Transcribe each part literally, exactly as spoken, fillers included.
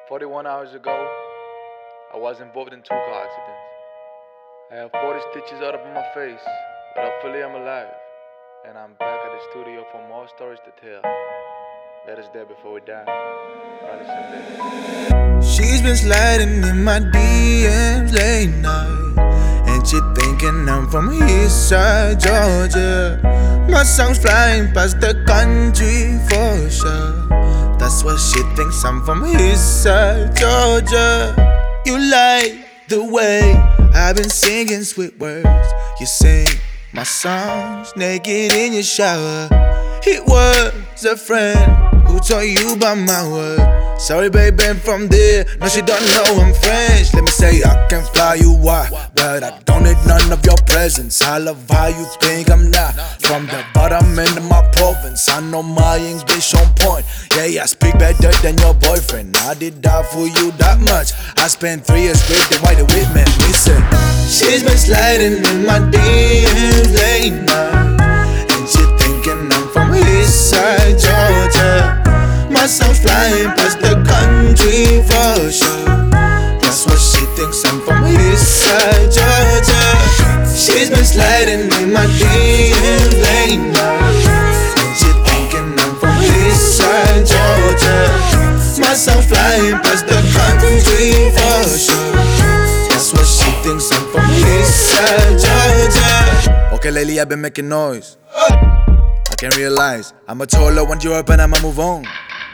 forty-one hours ago, I was involved in two car accidents. I have forty stitches out of my face, but hopefully I'm alive. And I'm back at the studio for more stories to tell. Let us there before we die. Riley Sunday. She's been sliding in my D Ms late night, and she thinking I'm from east side Georgia. My song's flying past the country for sure. That's why she thinks I'm from east side Georgia. You like the way I've been singing sweet words. You sing my songs naked in your shower. It was a friend who told you about my word. Sorry baby, I'm from there. No, she don't know I'm French. Let me say I can fly you out, but I don't need none of your presence. I love how you think I'm not from the bottom end of my province. I know my English on point. Yeah, I speak better than your boyfriend. I did that for you that much. I spent three years with the white with me. Listen, she's been sliding in my D Ms late night, and she thinking I'm from east side Georgia. My son's flying past the country for sure. That's what she thinks I'm from east side Georgia. She's been sliding in my D Ms late night, and she thinking I'm from east side Georgia. My son's flying past the country for sure. That's what she thinks I'm from east side Georgia. Okay lately I've been making noise. I can realize I'm a taller one Europe and I'ma move on.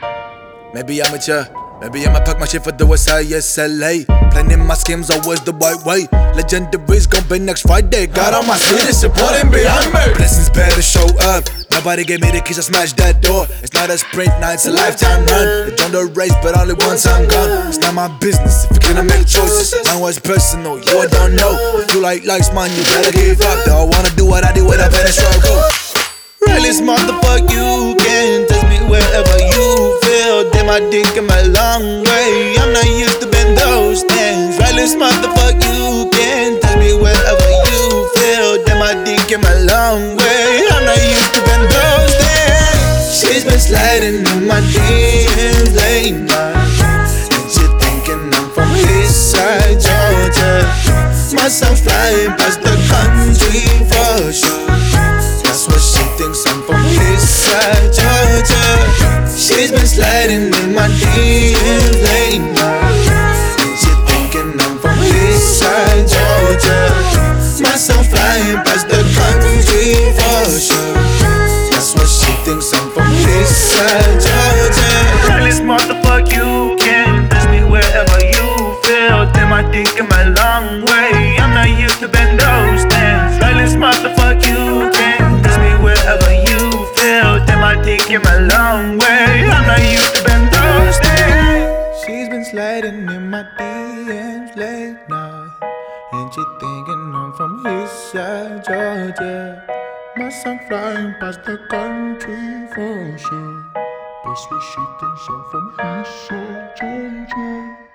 Maybe I'm mature, maybe I'ma pack my shit for the West Side, yes, L A. Planning my schemes always the right way. Legendary's gon' be next Friday. Got all my city supporting behind me. Blessings better show up. Nobody gave me the keys, I smashed that door. It's not a sprint, now it's a lifetime run. It's on the race, but only once I'm gone. It's not my business if you're gonna make choices. Mine was personal, you I don't know. If you like likes, man, you better give up. Though I wanna do what I do with a better struggle. Really smart the fuck you can test me wherever you feel. Damn, I dick in my long way. I'm not used to bend those things. Really smart the fuck you can test me wherever you feel. Damn, I dick in my long way. I'm not used to bend those things. She's been sliding in my D Ms late night, and she thinking I'm from east side Georgia. My son's flying past the country for sure. That's what she thinks I'm from east side Georgia. She's been sliding in my D Ms late night, and she thinking I'm from east side Georgia. My son flying past the country for sure. That's what she thinks I'm from east side Georgia. Really smart the fuck you can test me wherever you feel. Damn, I think in my long way. I'm not used to bend those things. Really smart the fuck you can test me wherever you feel. Damn, I think in my long way. I'm not used to bend those things. She's been sliding in my D Ms late night, and she thinking I'm from east side Georgia. My son flying past the country for sure. That's what she thinks I'm from east side Georgia.